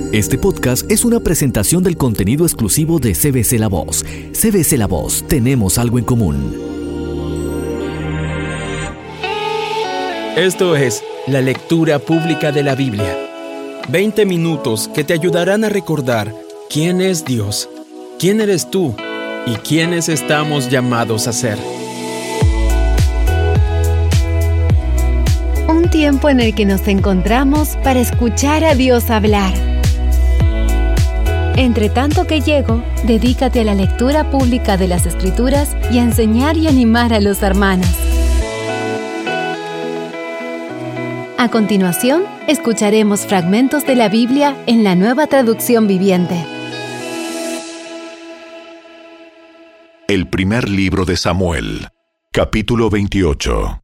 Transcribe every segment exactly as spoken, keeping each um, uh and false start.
Este podcast es una presentación del contenido exclusivo de C B C La Voz. C B C La Voz, tenemos algo en común. Esto es la lectura pública de la Biblia. veinte minutos que te ayudarán a recordar quién es Dios, quién eres tú y quiénes estamos llamados a ser. Un tiempo en el que nos encontramos para escuchar a Dios hablar. Entre tanto que llego, dedícate a la lectura pública de las Escrituras y a enseñar y animar a los hermanos. A continuación, escucharemos fragmentos de la Biblia en la Nueva Traducción Viviente. El primer libro de Samuel, capítulo veintiocho.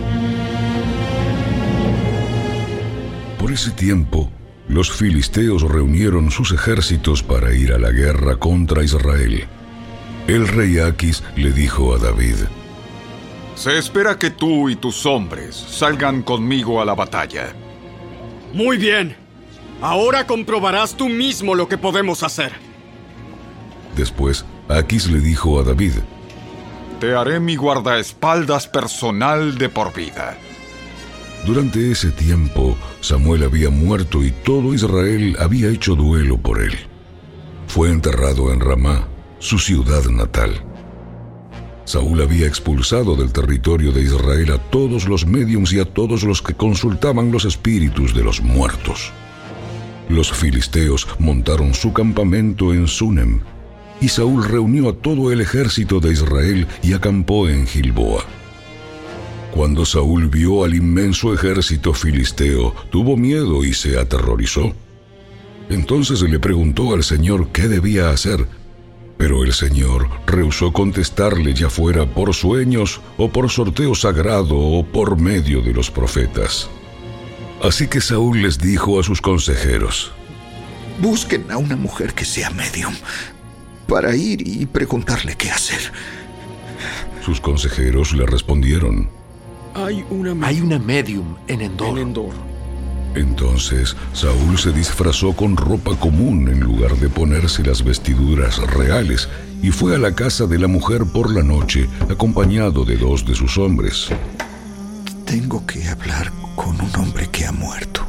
Por ese tiempo, los filisteos reunieron sus ejércitos para ir a la guerra contra Israel. El rey Aquis le dijo a David: Se espera que tú y tus hombres salgan conmigo a la batalla. Muy bien. Ahora comprobarás tú mismo lo que podemos hacer. Después, Aquis le dijo a David: Te haré mi guardaespaldas personal de por vida. Durante ese tiempo, Samuel había muerto y todo Israel había hecho duelo por él. Fue enterrado en Ramá, su ciudad natal. Saúl había expulsado del territorio de Israel a todos los médiums y a todos los que consultaban los espíritus de los muertos. Los filisteos montaron su campamento en Sunem, y Saúl reunió a todo el ejército de Israel y acampó en Gilboa. Cuando Saúl vio al inmenso ejército filisteo, tuvo miedo y se aterrorizó. Entonces le preguntó al Señor qué debía hacer, pero el Señor rehusó contestarle, ya fuera por sueños o por sorteo sagrado o por medio de los profetas. Así que Saúl les dijo a sus consejeros: Busquen a una mujer que sea médium para ir y preguntarle qué hacer. Sus consejeros le respondieron: Hay una, med- Hay una medium en Endor. en Endor. Entonces Saúl se disfrazó con ropa común en lugar de ponerse las vestiduras reales y fue a la casa de la mujer por la noche, acompañado de dos de sus hombres. Tengo que hablar con un hombre que ha muerto.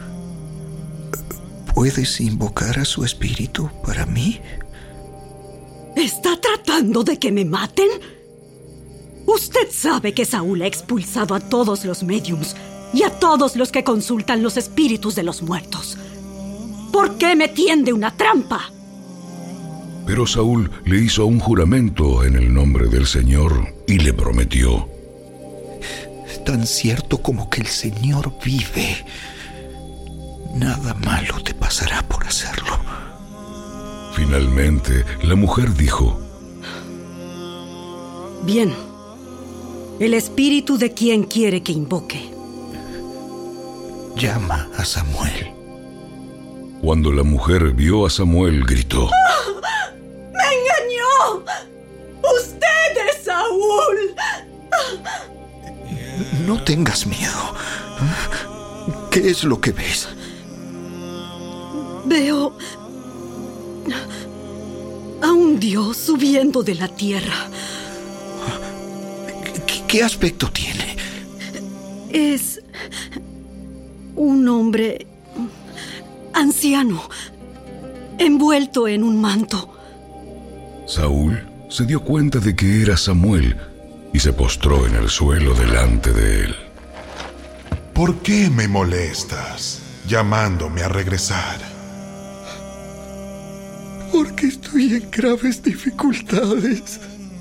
¿Puedes invocar a su espíritu para mí? ¿Está tratando de que me maten? Usted sabe que Saúl ha expulsado a todos los médiums y a todos los que consultan los espíritus de los muertos. ¿Por qué me tiende una trampa? Pero Saúl le hizo un juramento en el nombre del Señor y le prometió: Tan cierto como que el Señor vive, nada malo te pasará por hacerlo. Finalmente, la mujer dijo: Bien. ¿El espíritu de quién quiere que invoque? Llama a Samuel. Cuando la mujer vio a Samuel, gritó: ¡Oh! ¡Me engañó! ¡Usted es Saúl! No tengas miedo. ¿Qué es lo que ves? Veo a un dios subiendo de la tierra. ¿Qué aspecto tiene? Es un hombre anciano, envuelto en un manto. Saúl se dio cuenta de que era Samuel y se postró en el suelo delante de él. ¿Por qué me molestas llamándome a regresar? Porque estoy en graves dificultades.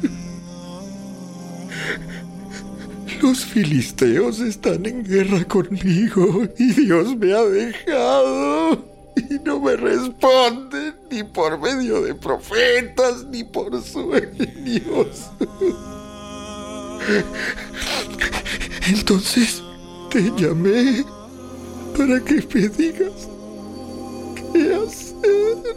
Los filisteos están en guerra conmigo y Dios me ha dejado y no me responde ni por medio de profetas ni por sueños. Entonces te llamé para que me digas qué hacer.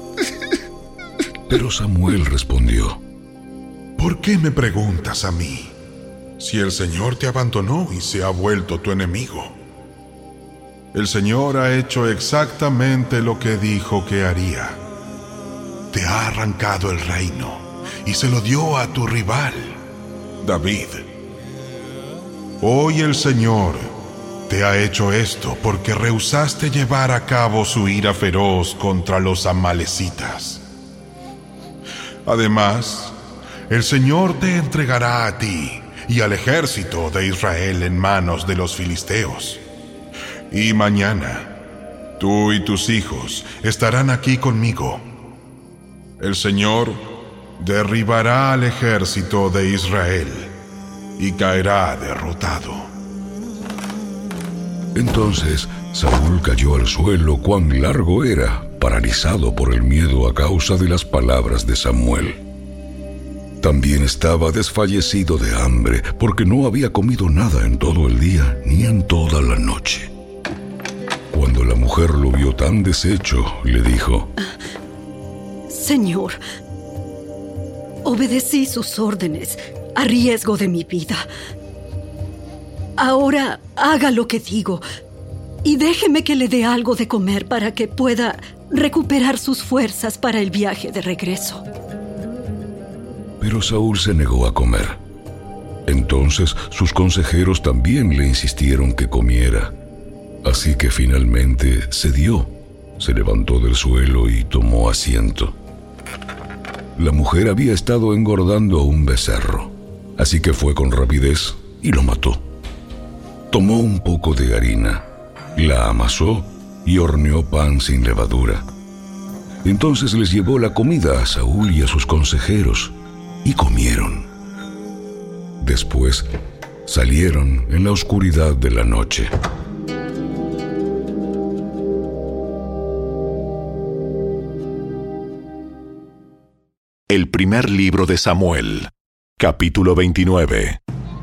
Pero Samuel respondió: ¿Por qué me preguntas a mí? Si el Señor te abandonó y se ha vuelto tu enemigo. El Señor ha hecho exactamente lo que dijo que haría. Te ha arrancado el reino y se lo dio a tu rival, David. Hoy el Señor te ha hecho esto porque rehusaste llevar a cabo su ira feroz contra los amalecitas. Además, el Señor te entregará a ti y al ejército de Israel en manos de los filisteos. Y mañana, tú y tus hijos estarán aquí conmigo. El Señor derribará al ejército de Israel y caerá derrotado. Entonces Saúl cayó al suelo. Cuán largo era, paralizado por el miedo a causa de las palabras de Samuel. También estaba desfallecido de hambre, porque no había comido nada en todo el día ni en toda la noche. Cuando la mujer lo vio tan deshecho, le dijo: Señor, obedecí sus órdenes a riesgo de mi vida. Ahora haga lo que digo y déjeme que le dé algo de comer para que pueda recuperar sus fuerzas para el viaje de regreso. Pero Saúl se negó a comer. Entonces sus consejeros también le insistieron que comiera. Así que finalmente cedió, se levantó del suelo y tomó asiento. La mujer había estado engordando un becerro, así que fue con rapidez y lo mató. Tomó un poco de harina, la amasó y horneó pan sin levadura. Entonces les llevó la comida a Saúl y a sus consejeros, y comieron. Después salieron en la oscuridad de la noche. El primer libro de Samuel, capítulo veintinueve.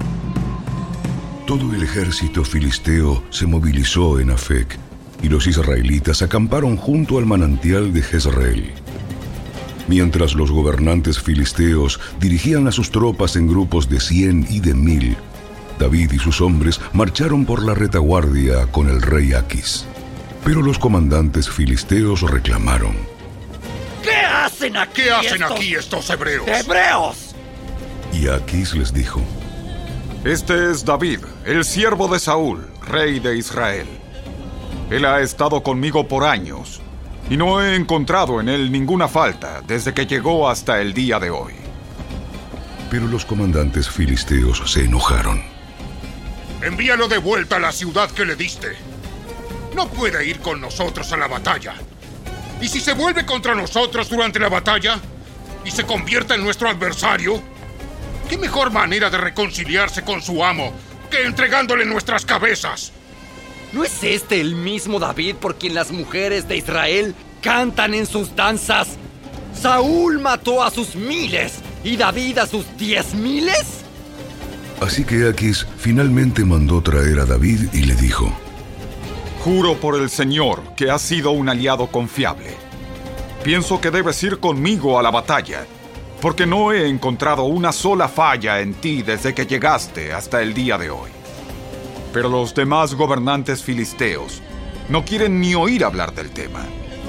Todo el ejército filisteo se movilizó en Afec, y los israelitas acamparon junto al manantial de Jezreel. Mientras los gobernantes filisteos dirigían a sus tropas en grupos de cien y de mil, David y sus hombres marcharon por la retaguardia con el rey Aquis. Pero los comandantes filisteos reclamaron: ¿Qué hacen aquí, ¿Qué hacen estos... aquí estos hebreos? ¡Hebreos! Y Aquis les dijo: Este es David, el siervo de Saúl, rey de Israel. Él ha estado conmigo por años, y no he encontrado en él ninguna falta desde que llegó hasta el día de hoy. Pero los comandantes filisteos se enojaron. Envíalo de vuelta a la ciudad que le diste. No puede ir con nosotros a la batalla. Y si se vuelve contra nosotros durante la batalla y se convierte en nuestro adversario, ¿qué mejor manera de reconciliarse con su amo que entregándole nuestras cabezas? ¿No es este el mismo David por quien las mujeres de Israel cantan en sus danzas? ¿Saúl mató a sus miles y David a sus diez miles? Así que Aquis finalmente mandó traer a David y le dijo: Juro por el Señor que has sido un aliado confiable. Pienso que debes ir conmigo a la batalla, porque no he encontrado una sola falla en ti desde que llegaste hasta el día de hoy. Pero los demás gobernantes filisteos no quieren ni oír hablar del tema.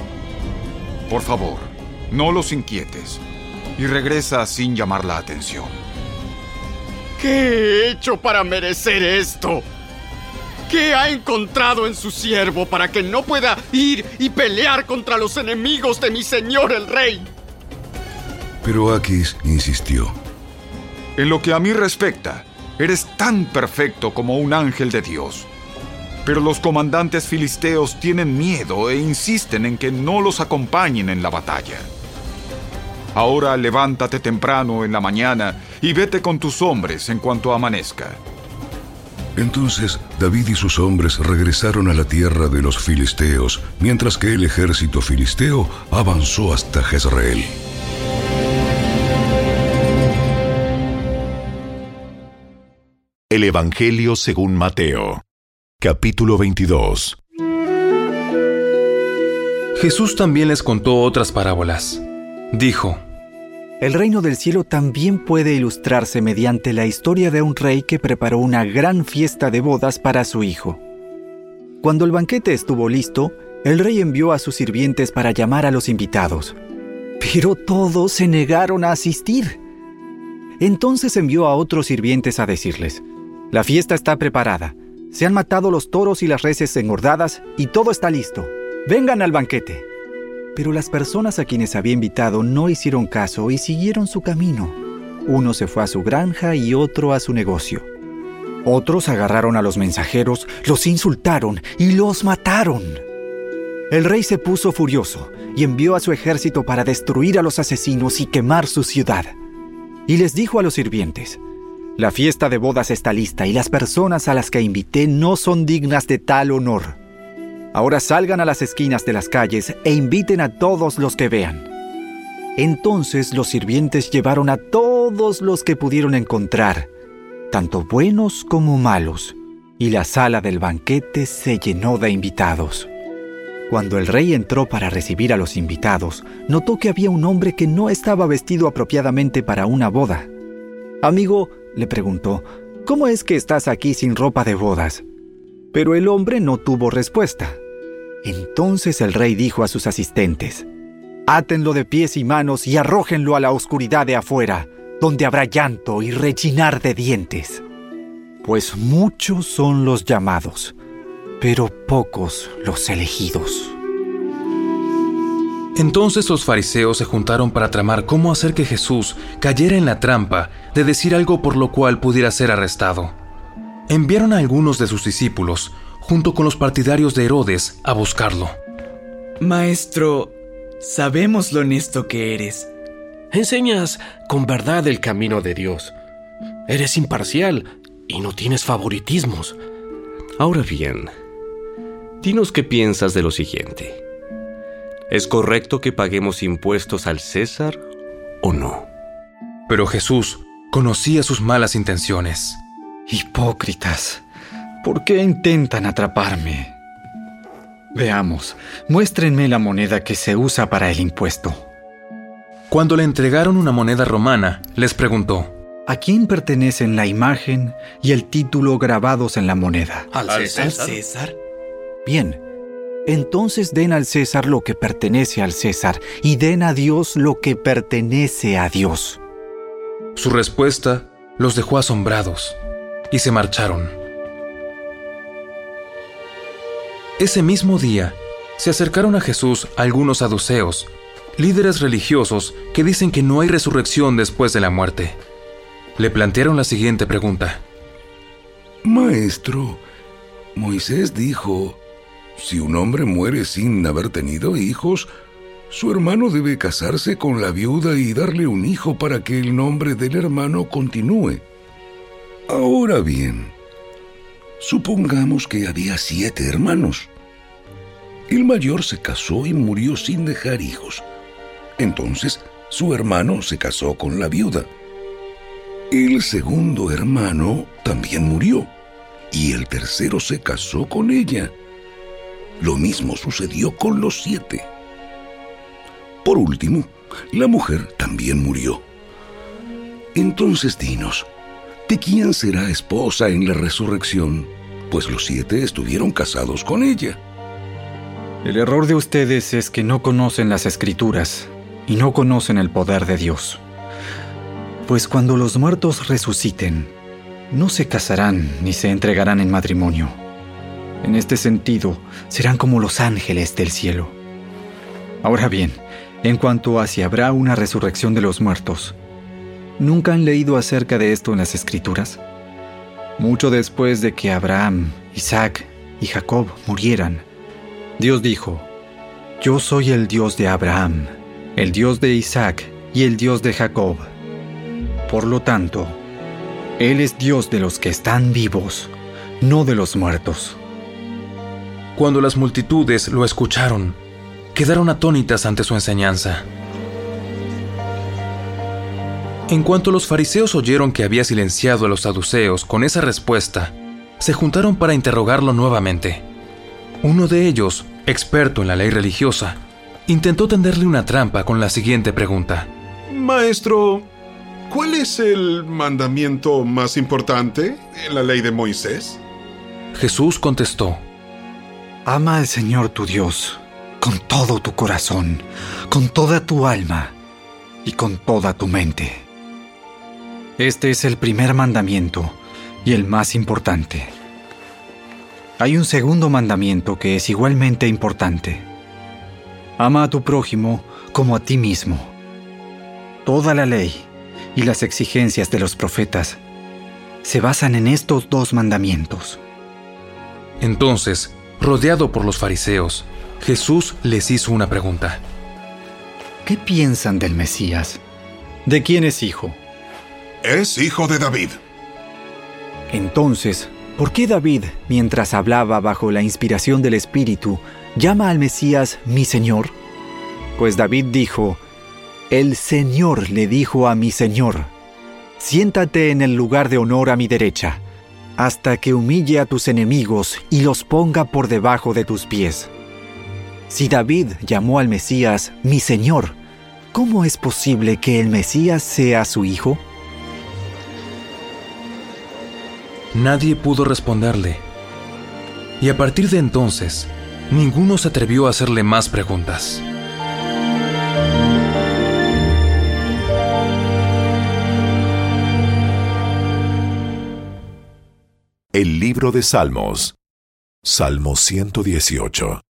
Por favor, no los inquietes y regresa sin llamar la atención. ¿Qué he hecho para merecer esto? ¿Qué ha encontrado en su siervo para que no pueda ir y pelear contra los enemigos de mi señor el rey? Pero Aquis insistió: En lo que a mí respecta, eres tan perfecto como un ángel de Dios. Pero los comandantes filisteos tienen miedo e insisten en que no los acompañen en la batalla. Ahora levántate temprano en la mañana y vete con tus hombres en cuanto amanezca. Entonces David y sus hombres regresaron a la tierra de los filisteos, mientras que el ejército filisteo avanzó hasta Jezreel. El Evangelio según Mateo, capítulo veintidós. Jesús también les contó otras parábolas. Dijo: El reino del cielo también puede ilustrarse mediante la historia de un rey que preparó una gran fiesta de bodas para su hijo. Cuando el banquete estuvo listo, el rey envió a sus sirvientes para llamar a los invitados. Pero todos se negaron a asistir. Entonces envió a otros sirvientes a decirles: «La fiesta está preparada. Se han matado los toros y las reses engordadas y todo está listo. Vengan al banquete». Pero las personas a quienes había invitado no hicieron caso y siguieron su camino. Uno se fue a su granja y otro a su negocio. Otros agarraron a los mensajeros, los insultaron y los mataron. El rey se puso furioso y envió a su ejército para destruir a los asesinos y quemar su ciudad. Y les dijo a los sirvientes: «La fiesta de bodas está lista y las personas a las que invité no son dignas de tal honor. Ahora salgan a las esquinas de las calles e inviten a todos los que vean». Entonces los sirvientes llevaron a todos los que pudieron encontrar, tanto buenos como malos, y la sala del banquete se llenó de invitados. Cuando el rey entró para recibir a los invitados, notó que había un hombre que no estaba vestido apropiadamente para una boda. «Amigo», le preguntó, «¿cómo es que estás aquí sin ropa de bodas?». Pero el hombre no tuvo respuesta. Entonces el rey dijo a sus asistentes: «Átenlo de pies y manos y arrójenlo a la oscuridad de afuera, donde habrá llanto y rechinar de dientes. Pues muchos son los llamados, pero pocos los elegidos». Entonces los fariseos se juntaron para tramar cómo hacer que Jesús cayera en la trampa de decir algo por lo cual pudiera ser arrestado. Enviaron a algunos de sus discípulos, junto con los partidarios de Herodes, a buscarlo. «Maestro, sabemos lo honesto que eres. Enseñas con verdad el camino de Dios. Eres imparcial y no tienes favoritismos. Ahora bien, dinos qué piensas de lo siguiente. ¿Es correcto que paguemos impuestos al César o no?» Pero Jesús conocía sus malas intenciones. «Hipócritas, ¿por qué intentan atraparme? Veamos, muéstrenme la moneda que se usa para el impuesto». Cuando le entregaron una moneda romana, les preguntó: ¿A quién pertenecen la imagen y el título grabados en la moneda? ¿Al César? ¿Al César? Bien, entonces den al César lo que pertenece al César y den a Dios lo que pertenece a Dios. Su respuesta los dejó asombrados y se marcharon. Ese mismo día, se acercaron a Jesús algunos saduceos, líderes religiosos que dicen que no hay resurrección después de la muerte. Le plantearon la siguiente pregunta: «Maestro, Moisés dijo, si un hombre muere sin haber tenido hijos, su hermano debe casarse con la viuda y darle un hijo para que el nombre del hermano continúe. Ahora bien, supongamos que había siete hermanos. El mayor se casó y murió sin dejar hijos. Entonces, su hermano se casó con la viuda. El segundo hermano también murió, y el tercero se casó con ella. Lo mismo sucedió con los siete. Por último, la mujer también murió. Entonces dinos, ¿de quién será esposa en la resurrección? Pues los siete estuvieron casados con ella». El error de ustedes es que no conocen las Escrituras y no conocen el poder de Dios. Pues cuando los muertos resuciten, no se casarán ni se entregarán en matrimonio. En este sentido, serán como los ángeles del cielo. Ahora bien, en cuanto a si habrá una resurrección de los muertos, ¿nunca han leído acerca de esto en las Escrituras? Mucho después de que Abraham, Isaac y Jacob murieran, Dios dijo: «Yo soy el Dios de Abraham, el Dios de Isaac y el Dios de Jacob». Por lo tanto, Él es Dios de los que están vivos, no de los muertos. Cuando las multitudes lo escucharon, quedaron atónitas ante su enseñanza. En cuanto los fariseos oyeron que había silenciado a los saduceos con esa respuesta, se juntaron para interrogarlo nuevamente. Uno de ellos, experto en la ley religiosa, intentó tenderle una trampa con la siguiente pregunta: «Maestro, ¿cuál es el mandamiento más importante en la ley de Moisés?» Jesús contestó: Ama al Señor tu Dios con todo tu corazón, con toda tu alma y con toda tu mente. Este es el primer mandamiento y el más importante. Hay un segundo mandamiento que es igualmente importante. Ama a tu prójimo como a ti mismo. Toda la ley y las exigencias de los profetas se basan en estos dos mandamientos. Entonces, rodeado por los fariseos, Jesús les hizo una pregunta. ¿Qué piensan del Mesías? ¿De quién es hijo? Es hijo de David. Entonces, ¿por qué David, mientras hablaba bajo la inspiración del Espíritu, llama al Mesías mi Señor? Pues David dijo: El Señor le dijo a mi Señor: siéntate en el lugar de honor a mi derecha, hasta que humille a tus enemigos y los ponga por debajo de tus pies. Si David llamó al Mesías mi Señor, ¿cómo es posible que el Mesías sea su hijo? Nadie pudo responderle. Y a partir de entonces, ninguno se atrevió a hacerle más preguntas. El libro de Salmos. Salmo ciento dieciocho.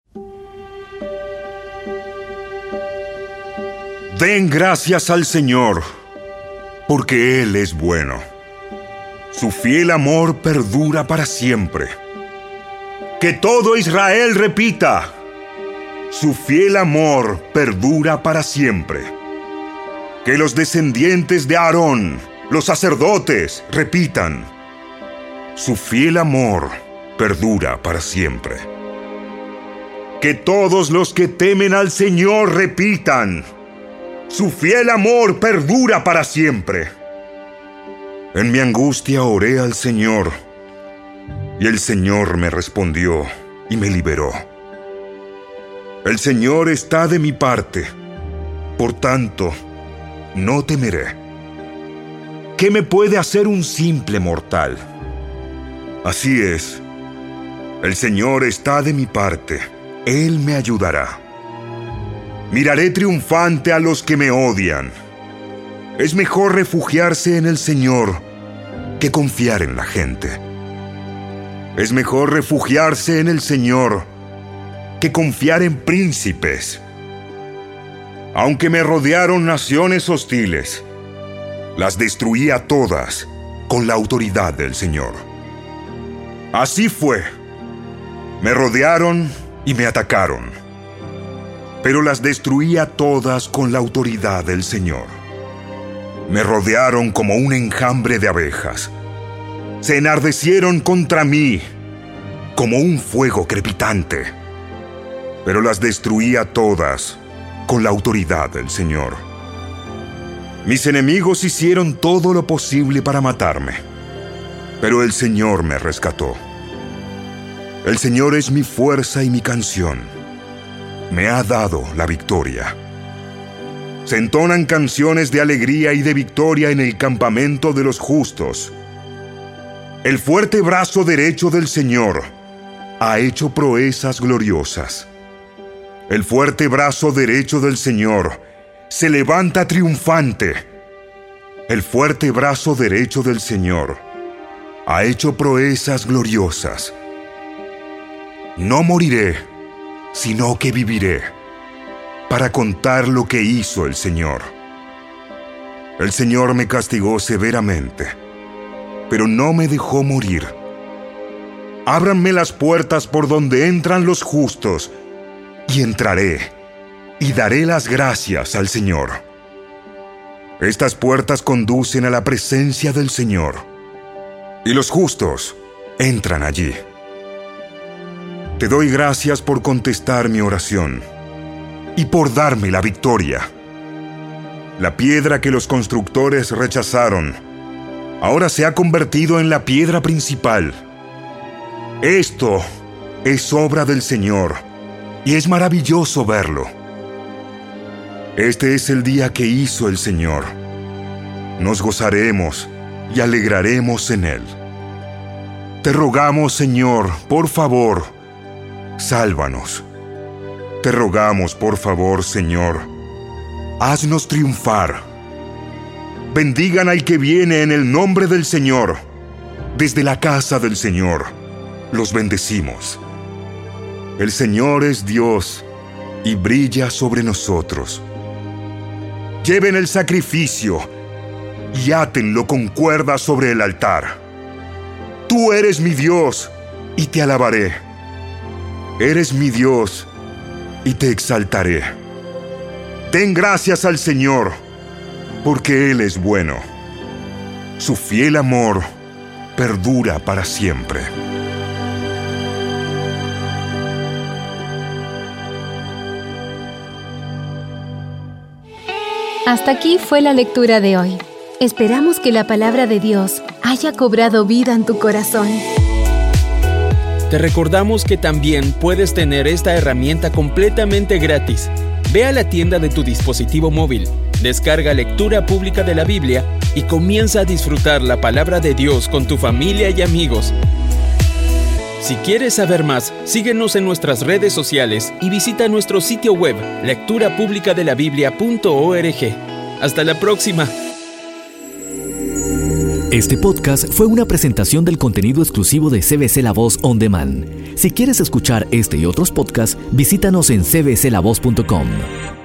Den gracias al Señor, porque Él es bueno. Su fiel amor perdura para siempre. Que todo Israel repita: su fiel amor perdura para siempre. Que los descendientes de Aarón, los sacerdotes, repitan: su fiel amor perdura para siempre. Que todos los que temen al Señor repitan: su fiel amor perdura para siempre. En mi angustia oré al Señor, y el Señor me respondió y me liberó. El Señor está de mi parte, por tanto, no temeré. ¿Qué me puede hacer un simple mortal? Así es, el Señor está de mi parte, Él me ayudará. Miraré triunfante a los que me odian. Es mejor refugiarse en el Señor que confiar en la gente. Es mejor refugiarse en el Señor que confiar en príncipes. Aunque me rodearon naciones hostiles, las destruí a todas con la autoridad del Señor. Así fue. Me rodearon y me atacaron, pero las destruí a todas con la autoridad del Señor. Me rodearon como un enjambre de abejas. Se enardecieron contra mí como un fuego crepitante, pero las destruí a todas con la autoridad del Señor. Mis enemigos hicieron todo lo posible para matarme, pero el Señor me rescató. El Señor es mi fuerza y mi canción. Me ha dado la victoria. Se entonan canciones de alegría y de victoria en el campamento de los justos. El fuerte brazo derecho del Señor ha hecho proezas gloriosas. El fuerte brazo derecho del Señor se levanta triunfante. El fuerte brazo derecho del Señor ha hecho proezas gloriosas. No moriré, sino que viviré, para contar lo que hizo el Señor. El Señor me castigó severamente, pero no me dejó morir. Ábranme las puertas por donde entran los justos, y entraré, y daré las gracias al Señor. Estas puertas conducen a la presencia del Señor, y los justos entran allí. Te doy gracias por contestar mi oración y por darme la victoria. La piedra que los constructores rechazaron ahora se ha convertido en la piedra principal. Esto es obra del Señor y es maravilloso verlo. Este es el día que hizo el Señor. Nos gozaremos y alegraremos en él. Te rogamos, Señor, por favor, sálvanos. Te rogamos, por favor, Señor, haznos triunfar. Bendigan al que viene en el nombre del Señor. Desde la casa del Señor los bendecimos. El Señor es Dios y brilla sobre nosotros. Lleven el sacrificio y átenlo con cuerdas sobre el altar. Tú eres mi Dios y te alabaré. Eres mi Dios y te exaltaré. Den gracias al Señor, porque Él es bueno. Su fiel amor perdura para siempre. Hasta aquí fue la lectura de hoy. Esperamos que la palabra de Dios haya cobrado vida en tu corazón. Te recordamos que también puedes tener esta herramienta completamente gratis. Ve a la tienda de tu dispositivo móvil, descarga Lectura Pública de la Biblia y comienza a disfrutar la palabra de Dios con tu familia y amigos. Si quieres saber más, síguenos en nuestras redes sociales y visita nuestro sitio web lectura pública de la biblia punto org. ¡Hasta la próxima! Este podcast fue una presentación del contenido exclusivo de C B C La Voz On Demand. Si quieres escuchar este y otros podcasts, visítanos en c b c la voz punto com.